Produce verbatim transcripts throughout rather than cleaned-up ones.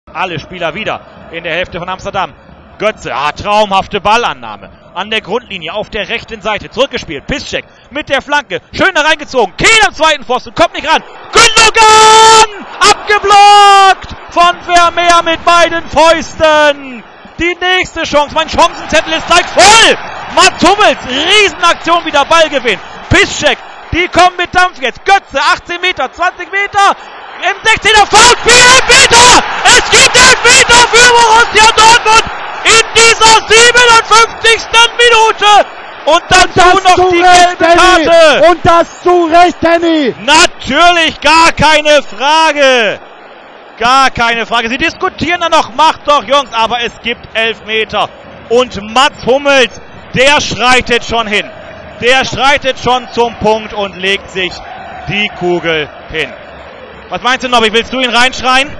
Alle Spieler wieder in der Hälfte von Amsterdam. Götze, ah, traumhafte Ballannahme. An der Grundlinie auf der rechten Seite. Zurückgespielt. Piszczek mit der Flanke. Schön da reingezogen. Kehl am zweiten Pfosten. Kommt nicht ran. Gündogan! Abgeblockt von Vermeer mit beiden Fäusten. Die nächste Chance. Mein Chancenzettel ist gleich voll. Mats Hummels. Riesenaktion. Wieder Ballgewinn. Piszczek. Die kommen mit Dampf jetzt. Götze. achtzehn Meter. zwanzig Meter. Im sechzehner Foul. Vier Elfmeter. Es gibt Elfmeter für Borussia Dortmund. In dieser siebenundfünfzigsten Minute. Und dazu und noch die Recht, gelbe Danny. Karte. Und das zu Recht, Danny. Natürlich, gar keine Frage. Gar keine Frage. Sie diskutieren dann noch, macht doch Jungs, aber es gibt Elfmeter. Und Mats Hummels, der schreitet schon hin. Der schreitet schon zum Punkt und legt sich die Kugel hin. Was meinst du, Nobby? Willst du ihn reinschreien?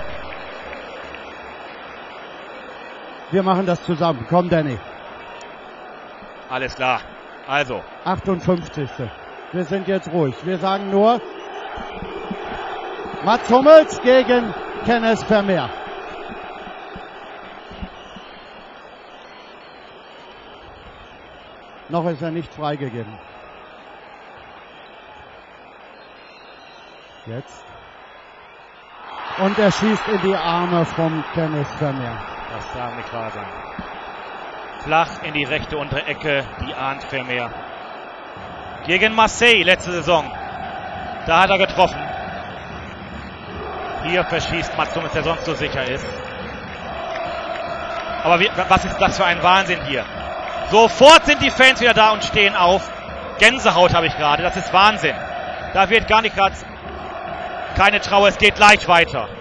Wir machen das zusammen. Komm, Danny. Alles klar. Also. achtundfünfzigste Wir sind jetzt ruhig. Wir sagen nur Mats Hummels gegen Kenneth Vermeer. Noch ist er nicht freigegeben. Jetzt. Und er schießt in die Arme von Kenneth Vermeer. Das darf nicht wahr sein. Flach in die rechte untere Ecke, die ahnt Vermeer. Gegen Marseille letzte Saison. Da hat er getroffen. Hier verschießt Mats Hummels, der sonst so sicher ist. Aber wie, was ist das für ein Wahnsinn hier? Sofort sind die Fans wieder da und stehen auf. Gänsehaut habe ich gerade, das ist Wahnsinn. Da wird gar nicht gerade keine Trauer, es geht gleich weiter.